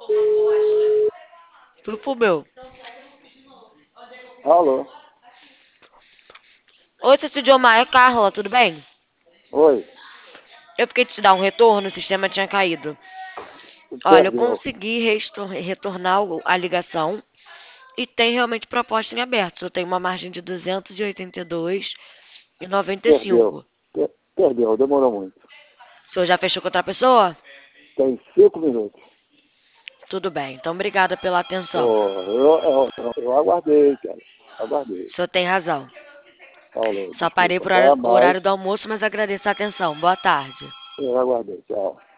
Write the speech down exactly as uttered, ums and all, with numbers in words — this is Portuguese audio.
Grupo meu. Alô? Oi, seu Diomar, é Carla, tudo bem? Oi? Eu fiquei de te dar um retorno, o sistema tinha caído. Olha, eu Perdeu. consegui restor- retornar o- a ligação e tem realmente proposta em aberto. Eu tenho uma margem de duzentos e oitenta e dois e noventa e Perdeu. cinco. Per- Perdeu, demorou muito. O senhor já fechou com outra pessoa? Tem cinco minutos. Tudo bem, então obrigada pela atenção. Pô, eu, eu, eu, eu aguardei, cara. O Aguardei. senhor tem razão. Falou, Só parei desculpa. por horário, Tá, o mas horário do almoço, mas agradeço a atenção. Boa tarde. eu aguardei. Tchau.